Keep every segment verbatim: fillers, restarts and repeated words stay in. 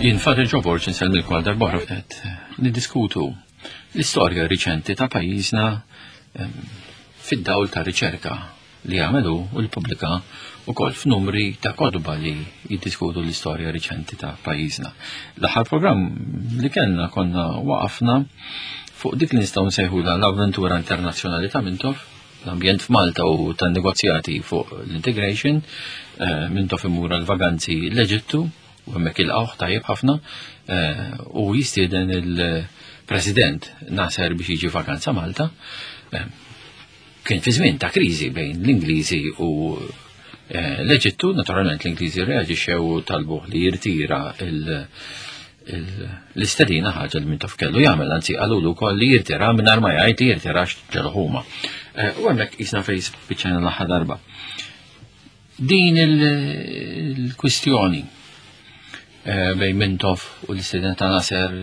Jien Father Joe Borg nsellmilkom għal darba qed niddiskutu l-istorja riċenti ta' pajjiżna fid-dawl ta' riċerka li għamelu u l-pubblika wkoll f'numri ta' kodba li jiddiskutu l-istorja riċenti ta' pajjiżna. L-aħħar programm li kellna konna waqafna fuq dik li nistgħu nsejħula l-avventura internazzjonali ta' Mintoff, l-ambjent f'Malta u tan-negozjati fuq l-integration, Mintoff imura l-vaganzi l-Eġittu u hemmhekk il-qawħ tajjeb ħafna u jistieden il-President Nasser biex jiġi vakanza Malta. Kien fi żmien ta' kriżi bejn l-Ingliżi u l-Eġittu, naturalment l-Ingliżi reaġixxew talbuh li jirtira l-istedina ħaġa li Mintoff kellu jagħmel, anzi qalulu wkoll li jirtira mingħajr ma jgħid li jirtirax ġelu huma. U hemmhekk qisna fejn spiċċajna l-aħħar darba. Din il-kwistjoni bejn Mintoff u l-istedina ta' Nasser,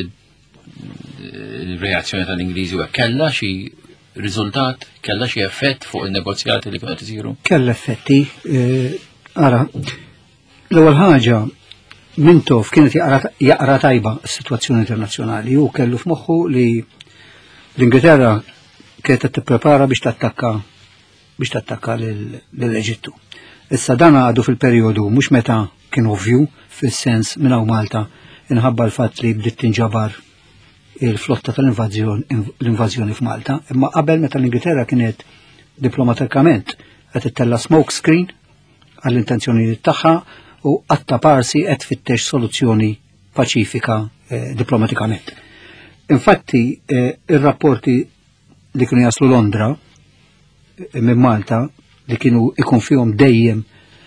il-reazzjoni tal-Ingliżi u kellha xi riżultat, kellha xi effett fuq il-negozjati li kienu qed isiru? Kellha effetti. Ara, l-ewwel ħaġa Mintoff kienet jaqra tajba s-sitwazzjoni internazzjonali u kellu f'moħħu li l-Ingilterra kienet qed tipprepara biex tattakka biex tattakka lill-Eġittu. Issa dan għadu fil-perjodu mhux meta kien ovvju fis-sens minn hawn Malta inħabba l-fatt li bdiet tinġabar il-flotta tal-invażjoni f'Malta, imma qabel meta l-Ingilterra kienet diplomatikament qed ittella smoke screen għall-intenzjonijiet tagħha u qatta parsi qed tfittex soluzzjoni paċifika diplomatikament. Infatti ir-rapporti li kienu jaslu Londra minn Malta li kienu ikun fihom dejjem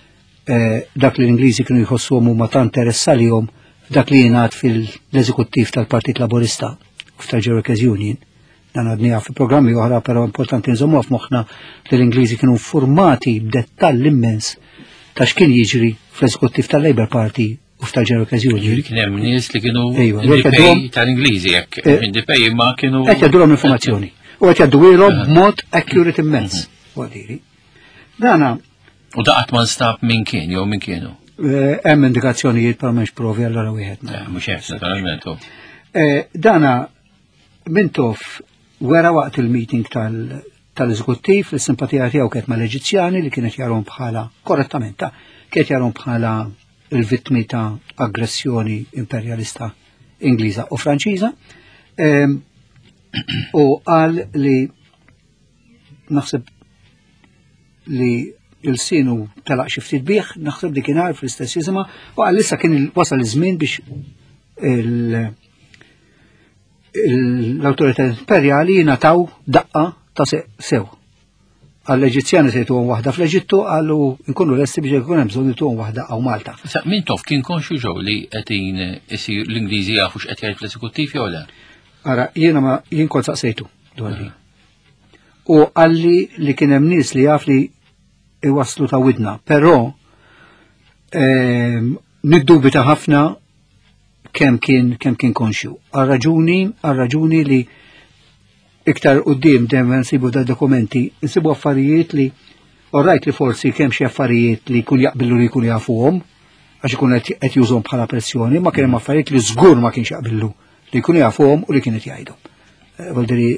dak li l-Ingliżi kienu jħossuhom huma ta' interess għalihom dak li jingħad fil-eżekuttiv tal-Partit Laburista u tal-Cherokee Union. Dan għadniha fi programmi oħra, però importanti nżommuha f'moħħna li l-Ingliżi kienu formati b'dettall immens ta' x'kien jiġri fl-eżekuttiv tal-Labour Party u f'tal-Cherokee Union. Kien hemm nies li kienu indipej tal-Ingliżi hekk, indipej imma kienu qed jgħaddulhom informazzjoni u qed jgħadduhom b'mod accurate immens. Dana u daqat ma nstab min kien jew min kienu. Hemm indikazzjonijiet però m'hemmx provi allura wieħed. Mhux hekk naturalment. Dana Mintoff wera waqt il-meeting tal-eżekuttiv is-simpatija tiegħu kienet mal-Eġizzjani li kienet jarhom bħala korrettament kienet jarhom bħala il-vittmi ta' aggressjoni imperjalista Ingliża u Franċiża u qal li naħseb li il-sinu talaq xi ftit bih, naħseb li kien għarf fl-istess jisimha u għal issa kien wasal iż-żmien biex l-awtorità imperjali jingħataw daqqa ta' sew. Għall-Eġizzjani se jtuhom waħda fl-Eġittu qalu nkunu lesti biex ikun hemm bżonn jtuhom waħda hawn Malta. Mintoff kien konxu ġew li qed isir l-Ingliżi jafu x'qed jgħid fl-eżekuttiv jew le? Ara, jiena ma jien kont saqsejtu dwar li. U għalli li kien hemm nies li jaf li iwaslu ta' widna, però niddubita ħafna kemm kien kemm kien konxju. Għal-raġuni għal-raġuni li iktar quddiem dejjem nsibu da dokumenti, nsibu affarijiet li orrajt li forsi kemm xi affarijiet li jkun jaqbillu li jkun jafuhom għax ikun qed jużhom bħala pressjoni, ma kien hemm affarijiet li żgur ma kienx jaqbillu li jkunu jafuhom u li kienet jgħidhom. Voldiri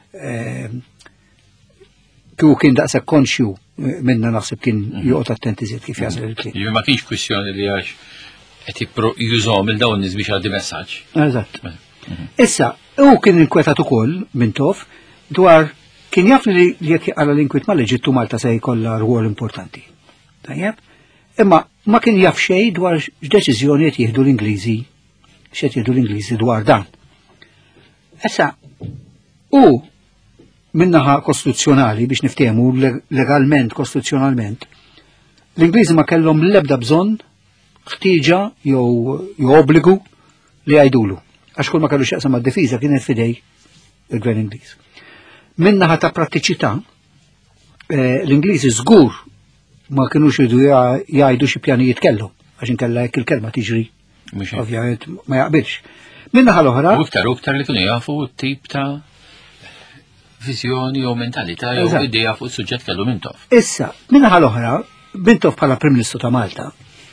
kieku kien daqshekk konxju minna naħseb kien joqgħod attenti żied kif jasal il-kliem. Jiġifieri ma kienx kwistjoni li għax qed jużhom il dawn nies biex għaddi messaġġ. Eżatt. Issa, hu kien inkwetat ukoll Mintoff dwar kien jaf li jekk jaqra l-inkwiet mal-Eġittu Malta se jkollha rwol importanti. Tajjeb? Imma ma kien jaf xejn dwar x'deċiżjoni qed jieħdu l-Ingliżi x'qed jieħdu l-Ingliżi dwar dan. Issa, hu minnaħa kostituzzjonali biex niftehmu legalment, kostituzzjonalment, l-Ingliżi ma kellhom l-ebda bżonn ħtieġa jew obbligu li jgħidulu. Għax kull ma kellu x'jaqsam mad-difiża kienet fidej il-Gvern Ingliż. Minnaħa ta' prattiċità, l-Ingliżi żgur ma kinux jridu jgħidu xi pjanijiet kellhom, għax inkella jekk il-kelma tiġri ovvjament ma jaqbilx. Minnaħa l-oħra. U iktar u iktar li kienu jafu t-tip ta' viżjoni jew mentalità jew idea fuq is-suġġett kellu Mintoff. Issa, minnaħa l-oħra, Mintoff bħala Prim Ministru ta' Malta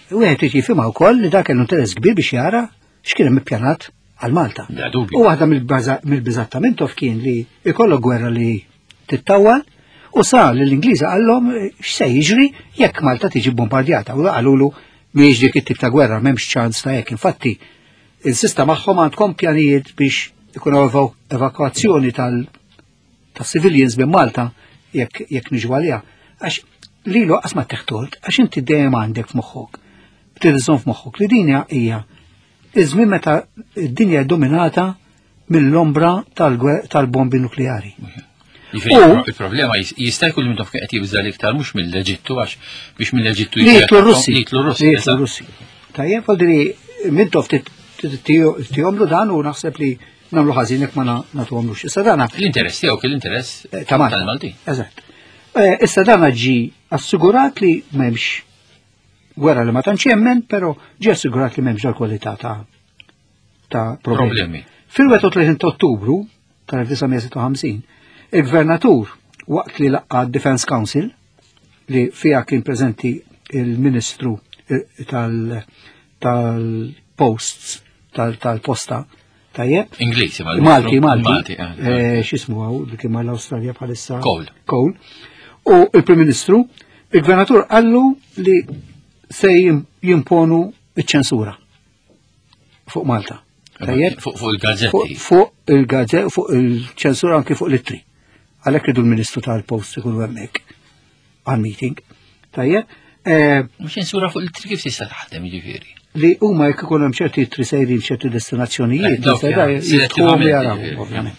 wieħed irid jifhimha wkoll li dak kellu interess kbir biex jara x'kien hemm ippjanat għal Malta. U waħda mill-biżat ta' Mintoff kien li ikollok gwerra li tittawwal u sa l-Ingliża għallhom x'se jiġri jekk Malta tiġi bombardjata u qalulu mhijiex dik it-tip ta' gwerra m'hemmx ċans ta' hekk. Infatti il-sista magħhom għandkom pjanijiet biex ikunu evakwazzjoni tal ta' civilians minn Malta jekk jekk niġu għaliha. Għax lilu qas ma teħtolt għax inti dejjem għandek f'moħħok. Tiriżżomm f'moħħok li din hija iż-żmien meta d-dinja dominata mill-ombra tal-bombi nukleari. Il-problema jista' jkun Mintoff kien qed jibża l-iktar mhux mill-Eġittu għax biex mill-Eġittu jitlu Russi. Jitlu Russi. Jitlu Russi. Tajjeb għaldri Mintoff tihomlu dan u naħseb li nagħmlu ħażin jekk ma nagħtuhomlux. Issa dana l-interess tiegħu kien l-interess tal-Malti. Eżatt. Issa dana ġi assigurat li m'hemmx gwerra li ma tantx jemmen, però ġi assigurat li m'hemmx l-kwalità ta' ta' problemi. Fil-wieħed u tletin ta' Ottubru tal-1956 il-Gvernatur waqt li laqqa Defense Council li fija kien preżenti il-Ministru tal-Posts tal-Posta tajjeb. Ingliż, Malti, Malti. X'ismu għaw li kien mal-Awstralja bħalissa. Cole. Cole. U il-Prim Ministru, il-Gvernatur qallu li se jimponu iċ-ċensura fuq Malta. Tajjeb. Fuq il-gazzetti. Fuq il-gazzetti, fuq il-ċensura anki fuq l-ittri. Għalhekk ridu l-Ministru tal-Post ikunu hemmhekk għal-meeting. Tajjeb. Ċensura fuq l-ittri kif tista' taħdem jiġifieri? Li huma jekk ikun hemm ċerti ittri sejrin ċerti destinazzjonijiet, jitħomu jaraw, ovvjament.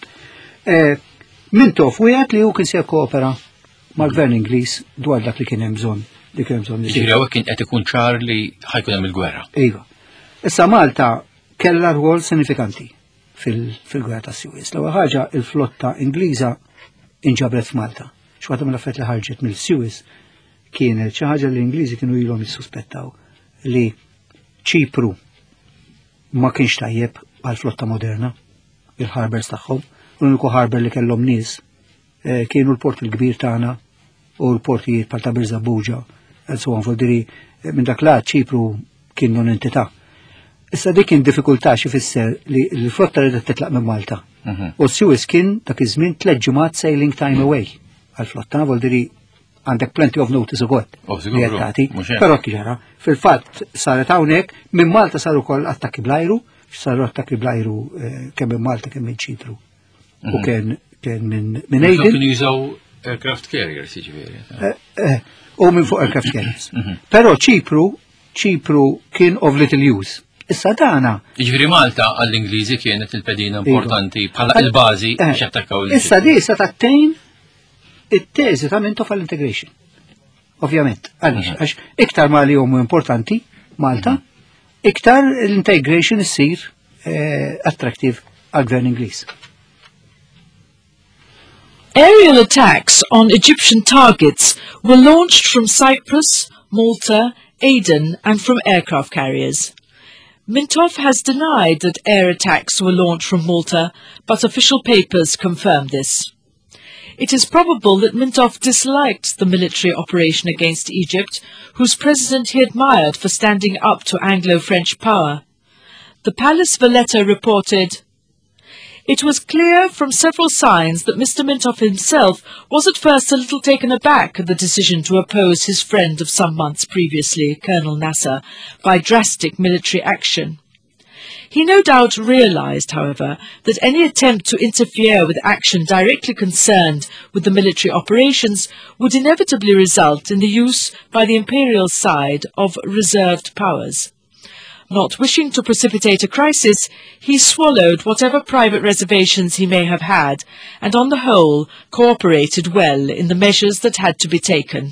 Mintoff wieħed li hu kien se jkoopera mal-Gvern Ingliż dwar dak li kien hemm bżonn li kien hemm bżonn. Jiġifieri hawnhekk kien qed ikun ċar li ħajkun hemm il-gwerra. Iva. Issa Malta kellha rwol sinifikanti fil-gwerra tas-Suez. L-ewwel ħaġa il-flotta Ingliża inġabret f'Malta. X'waħda mill-affarijiet li ħarġet mill-Suez kienet xi ħaġa li l-Ingliżi kienu ilhom jissuspettaw li Ċipru ma kienx tajjeb għal flotta moderna, il-harbers tagħhom, l-uniku harber li kellhom nies kienu l-port il-kbir tagħna u l-portijiet bħal ta' Birza Buġa, and so on fodiri minn dak lat Ċipru kien non entità. Issa dik kien diffikultà xi fisser li l-flotta ridet titlaq minn Malta. U s-Suez kien dak iż-żmien tliet ġimgħat sailing time away għall-flotta, fodiri għandek plenty of notice ukoll. Però ġara, fil-fatt saret hawnhekk minn Malta saru wkoll attakki bl-ajru, saru attakki bl-ajru kemm minn Malta kemm minn Ċipru. U kien kien minn minn Aden. Kienu jużaw aircraft carriers jiġifieri. U minn fuq aircraft carriers. Però Ċipru Ċipru kien of little use. Issa dana. Jiġifieri Malta għall-Ingliżi kienet il-pedina importanti bħala il-bażi biex attakkaw. Issa di issa tattejn it-teżi ta' Mintoff għall-integration. Ovvjament, għaliex, għax iktar ma li jomu importanti, Malta, iktar l-integration issir attraktiv għal-Gvern Ingliż. Aerial attacks on Egyptian targets were launched from Cyprus, Malta, Aden and from aircraft carriers. Mintoff has denied that air attacks were launched from Malta, but official papers confirm this. It is probable that Mintoff disliked the military operation against Egypt, whose president he admired for standing up to Anglo-French power. The Palace Valletta reported, "It was clear from several signs that Mister Mintoff himself was at first a little taken aback at the decision to oppose his friend of some months previously, Colonel Nasser, by drastic military action. He no doubt realized, however, that any attempt to interfere with action directly concerned with the military operations would inevitably result in the use by the imperial side of reserved powers. Not wishing to precipitate a crisis, he swallowed whatever private reservations he may have had, and on the whole cooperated well in the measures that had to be taken."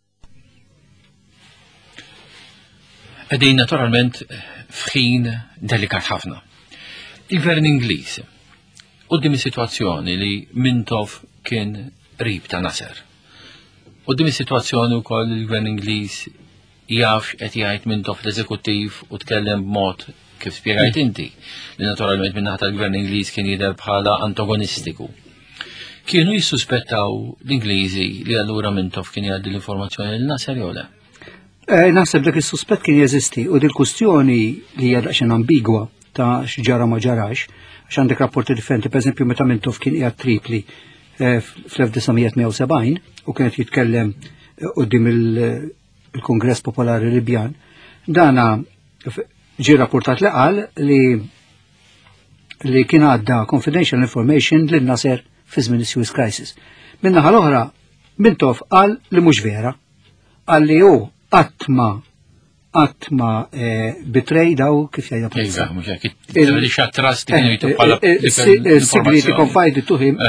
Għedin naturalment f'ħin delikat ħafna. Il-Gvern Ingliż qudiem is-sitwazzjoni li Mintoff kien qrib ta' Nasser. Qudiem is-sitwazzjoni wkoll il-Gvern Ingliż jaf qed jgħid Mintoff l-eżekuttiv u tkellem b'mod kif spjegajt inti li naturalment min-naħa tal-Gvern Ingliż kien jidher bħala antagonistiku. Kienu jissuspettaw l-Ingliżi li allura Mintoff kien jgħaddi l-informazzjoni lil Nasser jew le? Naħseb dak is-suspett kien jeżisti u dil-kustjoni li hija daqsxejn ambigwa ta' x'ġara ma ġarax, għax għandek rapporti differenti, pereżempju meta Mintoff kien qiegħed Tripli fl-elf tisa sebgħin u kienet jitkellem quddiem il-Kongress Popolari Libjan, dana ġie rapportat li qal li li kien għadda confidential information lil Nasser fi żmien is-Suez Crisis. Min-naħa l-oħra Mintoff qal li mhux vera, qal li hu għatma għatma bitrej daw kif jgħida Iva, mux għak, li xattras li kienu jitu bħala segreti confided to him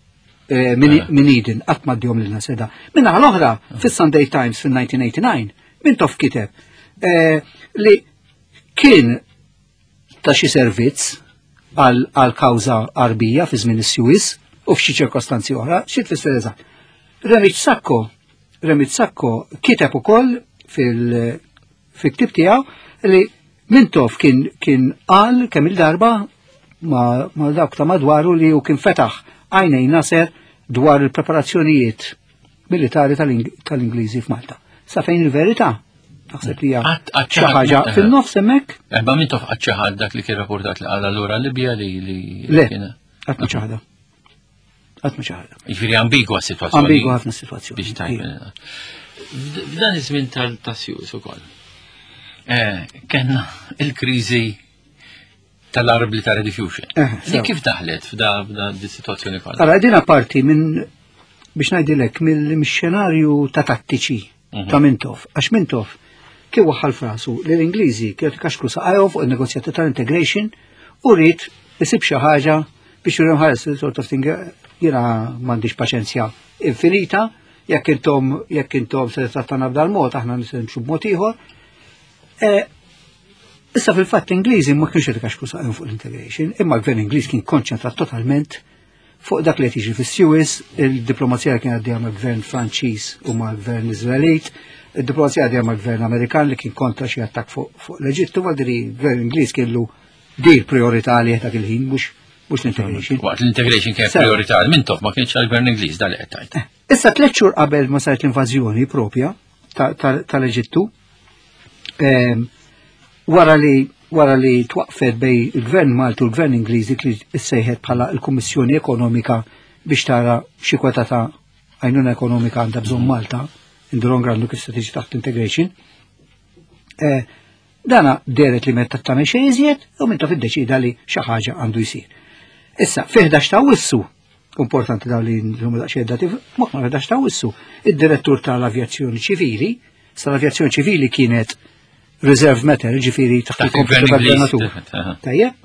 min Eden, għatma d-jom li naseda. Minna għal-oħra, fil-Sunday Times fil-nineteen eighty-nine, Mintoff kiteb li kien ta' xi servizz għal-kawza arbija fi żmien is-Suez u f'xi ċirkostanzi oħra, xi tfisser eżatt. Remit Sakko, Remit Sakko kiteb ukoll fil-ktib tiegħu li Mintoff kien kien qal kemm il-darba ma' dawk ta' madwaru li hu kien fetaħ għajnej Nasser dwar il-preparazzjonijiet militari tal-Ingliżi f'Malta. Sa fejn il-verità? Naħseb li hija xi ħaġa fin-nofs hemmhekk? Ebba Mintoff qatt xi ħadd dak li kien rapportat li qal allura Libja li Le, qatt ma xi ħaġa. Qatt ma xi ħaġa. Jiġifieri ambigwa s-sitwazzjoni. Ambigwa ħafna s-sitwazzjoni. Biex tajb. F'dan iż-żmien tal-Suez ukoll. Kenna il-kriżi tal-Arab Diffusion. Kif daħlet f'da dis-sitwazzjoni kollha? Ara din parti minn biex ngħidilek mill-xenarju ta' tattiċi ta' Mintoff, għax Mintoff kien waħħal frasu li l-Ingliżi kienu kaxkru saqajhom fuq in-negozjati tal-integration u rrid isib xi ħaġa biex jurhom ħares sort of thing jiena m'għandix paċenzja infinita, jekk intom jekk intom se trattana b'dal mod aħna nisimxu b'mod ieħor. Issa fil-fatt l-Ingliżi ma kienx qed ikaxkru saqajhom fuq l-integration, imma l-Gvern Ingliż kien konċentrat totalment fuq dak li tiġi fis-Suez, il-diplomazija kien għaddejja mal-Gvern Franċiż u mal-Gvern Iżraelit, id-diplomazija għaddejja mal-Gvern Amerikan li kien kontra xi attakk fuq l-Eġittu, għaldiri l-Gvern Ingliż kellu dir priorità li dak il-ħin mhux mhux l-integration. Waqt l-integration kien priorità, Mintoff ma kienx għall-Gvern Ingliż dal qed tgħid. Issa tliet xhur qabel ma saret l-invażjoni propja tal-Eġittu, wara li wara li twaqfet bej il-Gvern Malti u l-Gvern Ingliżi li ssejħet bħala l-Kummissjoni Ekonomika biex tara xi kweta ta' għajnuna ekonomika għandha bżonn Malta, indurhom grandu kif se tiġi taħt integration. Dana deret li meta tagħmel xejn iżjed u Mintoff iddeċida li xi ħaġa għandu jsir. Issa fi ħdax ta' Wissu, importanti dawn li nżommu daqsxejn dati, ma ħdax ta' Wissu, id-direttur tal-Avjazzjoni Ċivili, sa l-Avjazzjoni Ċivili kienet Reserve Matter, ġifiri taħt il-kompetu tal-Gvernatur. Tajjeb?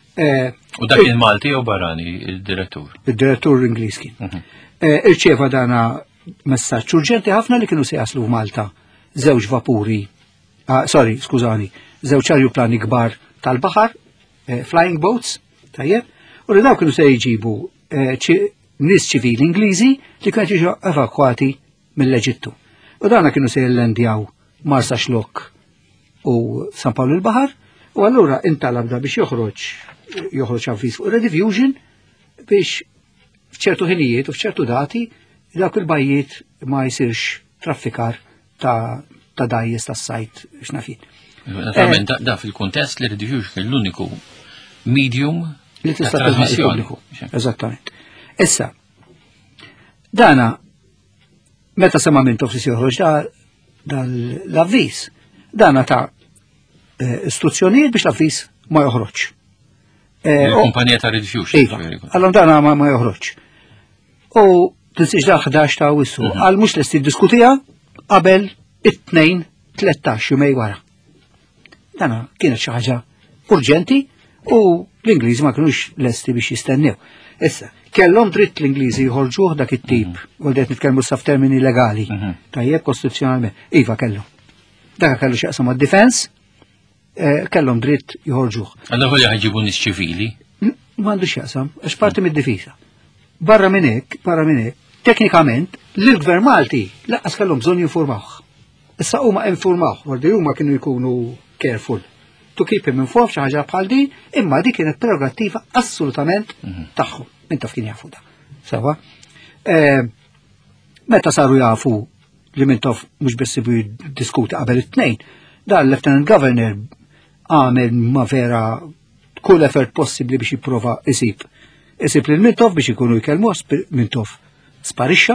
U dak kien Malti u barani, il-direttur? Il-direttur Ingliż kien. Irċeva dana messaġġ urġenti ħafna li kienu se jaslu f'Malta żewġ vapuri, sorry, skużani, żewġ ajruplani kbar tal-baħar, flying boats, tajjeb? U li daw kienu se jġibu nies ċivili Ingliżi li kienu jiġu evakwati mill-Eġittu. U dana kienu se jellendjaw Marsa Xlokk u San Paolo il-Bahar, u allura intalabda biex joħroġ joħroġ avviż fuq rediffusion biex f'ċertu ħinijiet u f'ċertu dati dawk il-bajjiet ma jsirx traffikar ta' ta' dajjes tas-sajt x'nafin. Naturalment da fil-kuntest li rediffusion kien l-uniku medium li tista' trasmissjoni. Eżattament. Issa dana meta sema Mintoff si joħroġ dal-avviż dana ta' istruzzjonijiet biex l-avviż ma joħroġ. Il-kumpanija ta' rediffusion. Allora dana ma joħroġ. U tinsiex da ħdax ta' Wissu, għal mhux lesti diskutija qabel it-tnejn tlettax jumej wara. Dana kienet xi ħaġa urġenti u l-Ingliżi ma kinux lesti biex jistennew. Issa, kellhom dritt l-Ingliżi jħorġuh dak it-tip, u qed nitkellmu sa f'termini legali, tajjeb kostituzzjonalment. Iva kellhom. Dak kellu x'jaqsam għad-difens, kellhom dritt jħorġuh. Allora volja ħajġibu nies ċivili? M'għandux x'jaqsam, għax parti mid-difiża. Barra minn hekk, barra minn hekk, teknikament lill-Gvern Malti laqqas kellhom bżonn jinfurmawh. Issa huma infurmawh, wardi huma kienu jkunu careful to keep him informed xi ħaġa bħal din, imma dik kienet prerogattiva assolutament tagħhom. Mintoff kien jafu da. Sewa. Meta saru jafu li Mintoff mhux biss ibu jiddiskuti qabel it-tnejn, dan l-Lieutenant Governor għamel ma vera kull effort possibbli biex jipprova isib. Isib lil Mintoff biex ikunu jkellmu Mintoff sparixxa.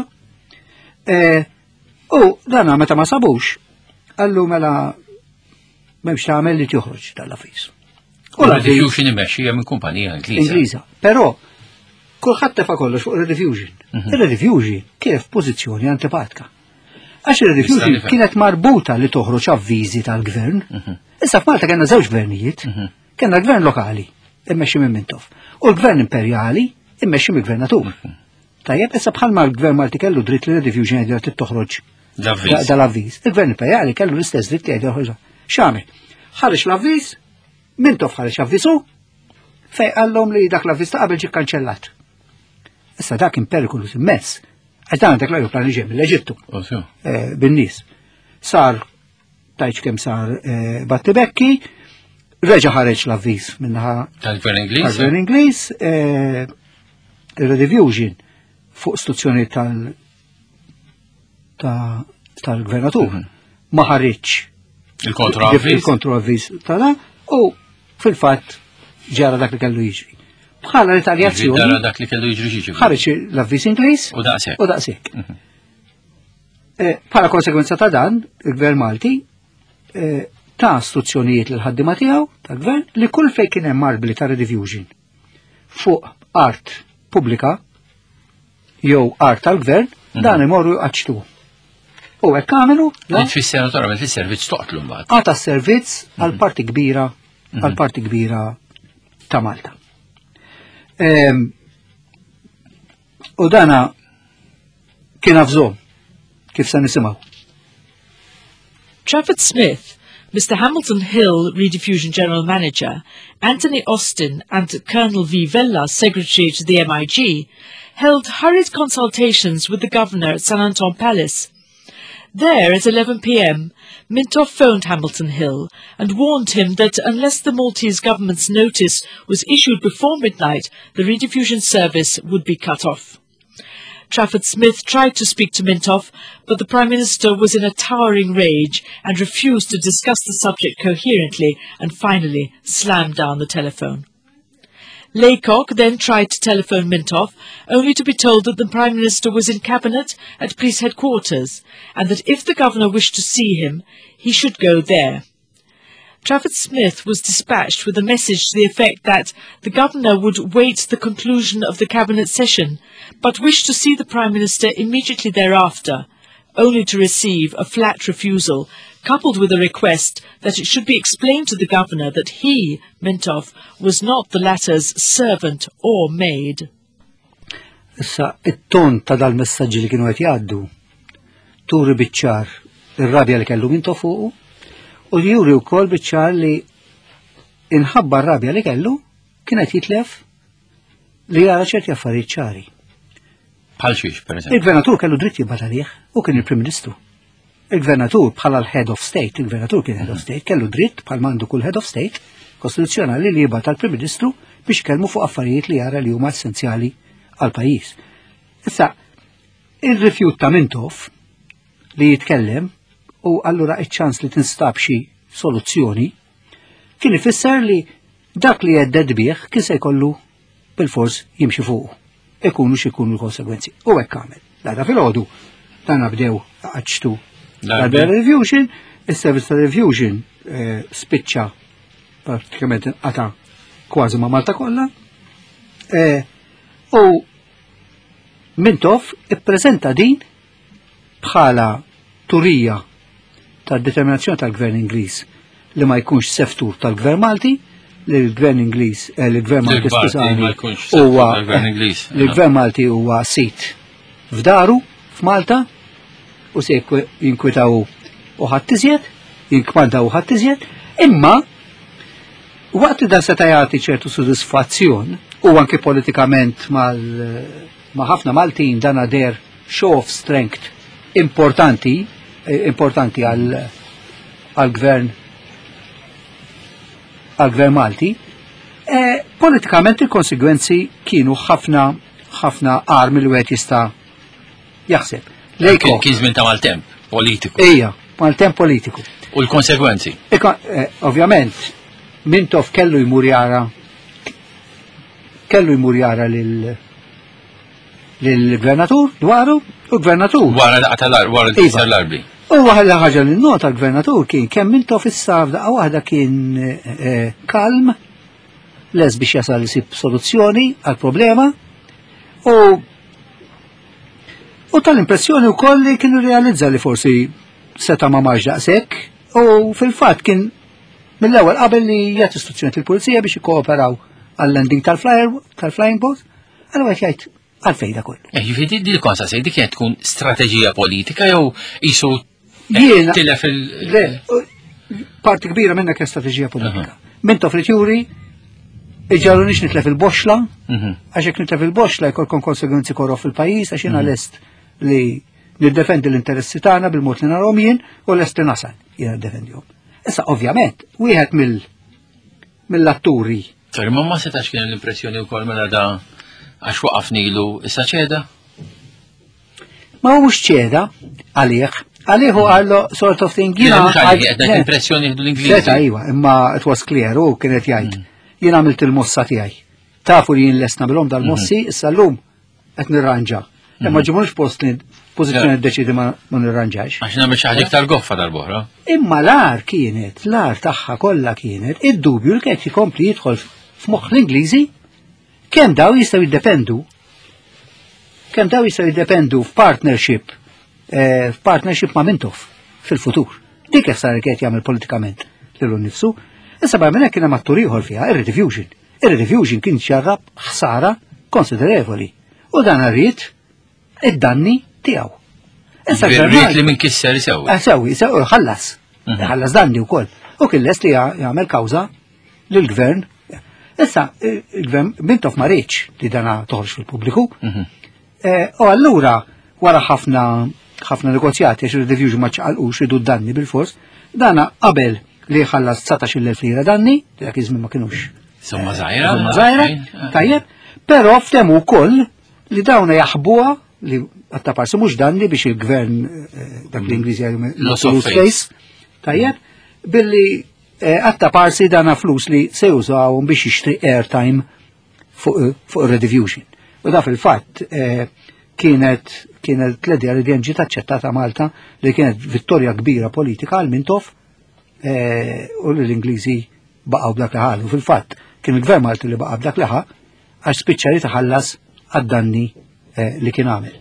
U dan meta ma sabux, għallu mela m'hemmx tagħmel li joħroġ tal-avviż. U l-Rediffusion imexxija minn kumpanija Ingliża. Ingliża. Però kulħadd tefa' kollox fuq ir-Rediffusion. Ir-Rediffusion kien f'pożizzjoni antipatika. Għax ir-Rediffusion kienet marbuta li toħroġ avviżi tal-gvern. Issa f'Malta kellna żewġ gvernijiet. Kellna l-gvern lokali, immexxi minn Mintoff, u l-gvern imperjali immexxi mill-gvernatur. Tajjeb, issa bħalma l-gvern Malti kellu dritt li r-Rediffusion jgħidha trid toħroġ dal-avviż. Il-gvern imperjali kellu l-istess dritt li jgħidha joħroġ. X'għamel? Ħareġ l-avviż, Mintoff ħareġ avviżu, fejn qallhom li dak l-avviż ta' qabel ġie kkanċellat. Issa dak kien perikolu immens. Għax dan dak l-ajruplan li ġej mill-Eġittu. Bin-nies. Sar tajċ kemm sar Battibekki, reġa' ħareġ l-avviż minnaħa tal-Gvern Ingliż. Tal-Gvern Ingliż, ir-Rediffusion fuq istituzzjoni tal tal-Gvernatur ma ħareġ il-kontroavviż tagħna u fil-fatt ġara dak li kellu jiġri. Bħala ritaljazzjoni. Ġara dak li kellu jiġri jiġri. Ħareġ l-avviż Ingliż u daqshekk. U daqshekk. Bħala konsekwenza ta' dan, il-Gvern Malti ta' istruzzjonijiet l ħaddima tiegħu tal-Gvern li kull fejn kien hemm marbli ta' Rediffusion fuq art pubblika jew art tal-Gvern dan imorru jqaċċtu. U hekk għamelu. Tfisser naturalment is-servizz toqtlu mbagħad. Għata s-servizz għal parti kbira għal parti kbira ta' Malta. U dana kien afżom kif se nisimgħu. Trafford Smith, Mister Hamilton Hill, Rediffusion General Manager, Anthony Austin and Colonel V. Vella, Secretary to the M I G, held hurried consultations with the Governor at St Anton Palace. There, at eleven p m, Mintoff phoned Hamilton Hill and warned him that unless the Maltese government's notice was issued before midnight, the rediffusion service would be cut off. Trafford Smith tried to speak to Mintoff, but the Prime Minister was in a towering rage and refused to discuss the subject coherently and finally slammed down the telephone. Laycock then tried to telephone Mintoff, only to be told that the Prime Minister was in Cabinet at police headquarters, and that if the Governor wished to see him, he should go there. Trafford Smith was dispatched with a message to the effect that the Governor would wait the conclusion of the Cabinet session, but wished to see the Prime Minister immediately thereafter, only to receive a flat refusal, coupled with a request that it should be explained to the Governor that he, Mintoff, was not the latter's servant or maid. Issa, it-ton ta' dal-messaġġi li kienu qed jgħaddu turi biċ-ċar ir-rabja li kellu Mintoff fuqu u juri wkoll biċ-ċar li inħabba r-rabja li kellu kienet jitlef li jara ċerti affarijiet ċari. Bħal xiex, per eżempju. Il-Gvernatur kellu dritt jibgħat għalih u kien il-Prim Ministru. Il-Gvernatur bħala l-Head of State, il-Gvernatur kien Head of State, kellu dritt bħal mandu kull Head of State kostituzzjonali li jibgħat għall-Prim Ministru biex kellmu fuq affarijiet li jara li huma essenzjali għall-pajjiż. Issa, il-rifjut ta' Mintoff li jitkellem u allura iċ-ċans li tinstab xi soluzzjoni kien ifisser li dak li jedded bih kien se jkollu bil-fors jimxi fuq. Ikunu x'ikunu l-konsegwenzi. U hekk għamel. L-għada fil-ħodu dan bdew għaċtu tal-Rediffusion, is-servizz tal-Rediffusion spiċċa pratikament inqata' kważi ma' Malta kollha. U Mintoff ippreżenta din bħala turija tad-determinazzjoni tal-Gvern Ingliż li ma jkunx seftur tal-Gvern Malti, li l-Gvern Ingliż, l-Gvern Malti skużani, huwa l-Gvern Malti huwa sit f'daru f'Malta u se jinkwitaw u ħadd iżjed, jinkmandaw u ħadd iżjed, imma waqt li dan seta' jagħti ċertu sodisfazzjon u anke politikament mal ma' ħafna Maltin dan għader show of strength importanti importanti għal-gvern għal-gvern Malti, politikament il-konsegwenzi kienu ħafna ħafna armi li wieħed jista' jaħseb. Kien żmien ta' maltemp. politiku. Ija, mal-temp politiku. U l-konsegwenzi. Eka, eh, ovvjament, Mintoff kellu jmur jara kellu jmur jara lil lill-gvernatur dwaru u l-gvernatur. Wara daqqa tal-ar, wara l-tisar l-arbi. U waħda ħaġa li nota l-gvernatur kien kemm Mintoff issa f'daqqa waħda kien eh, kalm, les biex jasal isib soluzzjoni għal-problema u u tal-impressjoni wkoll li kienu realizza li forsi seta ma marġ daqshekk u fil-fatt kien mill-ewwel qabel li jagħti istruzzjoni il-pulizija biex ikkooperaw għall-landing tal-flying boat, għal jgħid għalfejn da kollu. Ġifieri di l-konsa se dik kienet tkun strateġija politika jew isu Jiena tilef il le, parti kbira minna kien strateġija politika. Mintoff li tjuri iġġalu nix nitlef il-boxla, għax jekk nitlef il-boxla jkollkom konsegwenzi korrof fil-pajjiż għax jiena lest li niddefendi l-interessi tagħna bil-mod li narhom jien u lest li nasal jiena niddefendihom. Issa ovvjament wieħed mill mill-atturi. Sorry, ma ma setax kien l-impressjoni wkoll mela da għax waqafni ilu issa ċeda? Ma mhux ċeda għalih, għalih u għallu sort of thing jiena għedna l-impressjoni l-Ingliżi. Seta iva, imma it was clear u kienet jgħid. Jien għamilt il-mossa tiegħi. Tafu li jien lesna bilhom dal-mossi, issa llum qed nirranġa. Imma ġimgħux post pożizzjoni ddeċidi ma nirranġax. Għax nagħmel xi ħaġa iktar goffa dal-boħra. Imma l-ar kienet, l-ar tagħha kollha kienet id-dubju li qed jikompli jidħol f'moħħ l-Ingliżi kemm daw jistgħu jiddependu kemm daw jistgħu jiddependu f'partnership f'partnership ma' Mintoff fil-futur. Dik qed sar qed jagħmel politikament lilu nnifsu. Issa barra minn hekk kien hemm attur ieħor fiha, ir-Rediffusion. Ir-Rediffusion kien ġarrab ħsara konsiderevoli. U dan rrid id-danni tiegħu. Issa rrid li minn kisser isewwi. Isewwi, isewwi ħallas. Ħallas danni wkoll. U kien lest li jagħmel kawża lill-gvern. Issa il-gvern Mintoff ma rridx li dana toħroġ fil-pubbliku. U allura wara ħafna ħafna negozjati għax ir-Rediffusion ma ċaqalqux idu d-danni bil-fors, dana qabel li ħallas tsatax il-elf lira danni, dak iż-żmien ma kinux. Somma żgħira. Somma żgħira, tajjeb, però ftehmu wkoll li dawna jaħbuha li għatta parsi mhux danni biex il-gvern dak l-Ingliżi loss face, tajjeb, billi għatta parsi dana flus li se jużawhom biex jixtri airtime fuq ir-Rediffusion. U da fil-fatt kienet kienet l-idea li dejjem ġiet aċċettata Malta li kienet vittorja kbira politika għal Mintoff u l-Ingliżi baqgħu b'dak li ħallu. Fil-fatt kien il-Gvern Malti li baqa' b'dak li ħa għax spiċċa li taħallas għad-danni li kien għamel.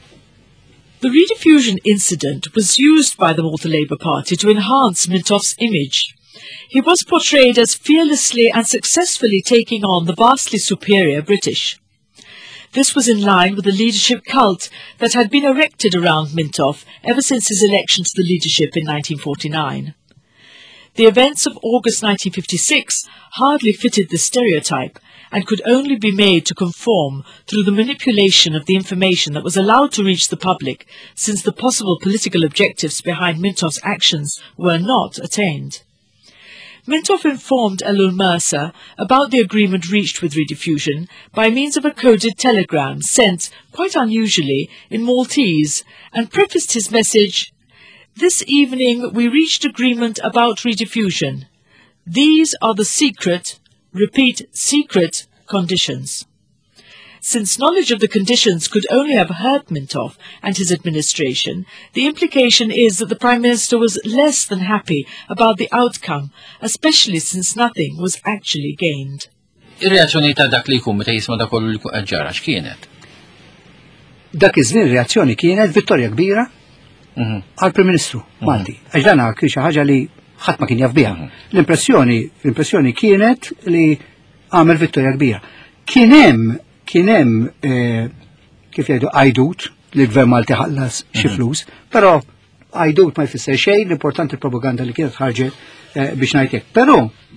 The Rediffusion incident was used by the Malta Labour Party to enhance Mintoff's image. He was portrayed as fearlessly and successfully taking on the vastly superior British. This was in line with the leadership cult that had been erected around Mintoff ever since his election to the leadership in nineteen forty-nine. The events of August nineteen fifty-six hardly fitted this stereotype and could only be made to conform through the manipulation of the information that was allowed to reach the public, since the possible political objectives behind Mintoff's actions were not attained. Mintoff informed Elul Mercer about the agreement reached with Rediffusion by means of a coded telegram sent, quite unusually, in Maltese, and prefaced his message, "This evening we reached agreement about Rediffusion. These are the secret, repeat, secret conditions." Since knowledge of the conditions could only have hurt Mintoff and his administration, the implication is that the Prime Minister was less than happy about the outcome, especially since nothing was actually gained. Ir-reazzjoni ta' dak li jkun meta jisma' dak kollu li jkun ġara x'kienet? Dak iż-żmien reazzjoni kienet vittorja kbira għall-Prim Ministru Malti. Għax dan kien xi ħaġa li ħadd ma kien jaf biha. L-impressjoni l-impressjoni kienet li għamel vittorja kbira. Kien hemm kien hemm kif jgħidu għajdut li l-Gvern Malti ħallas xi flus, però għajdut ma jfisser xejn, l-importanti l-propaganda li kienet ħarġet biex ngħid hekk. Però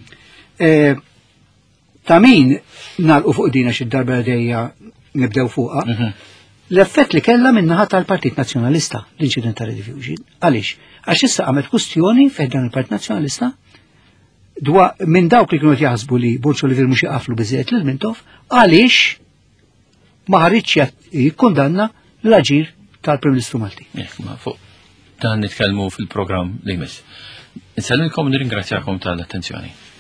ta' min nagħlqu fuq dina xi darba dejja nibdew fuqha, l-effett li kellha min-naħa tal-Partit Nazzjonalista l-inċident ta' Rediffusion. Għaliex? Għax issa għamet kwistjoni fejn dan il-Partit Nazzjonalista dwar minn dawk li kienu jaħsbu li Burċu li mhux iqaflu biżejjed lil Mintoff għaliex ma ħaritx jikkundanna l-aġir tal-Prim Ministru Malti. dan nitkellmu fil-programm li jmiss. Nsallimkom nirringrazzjakom tal-attenzjoni.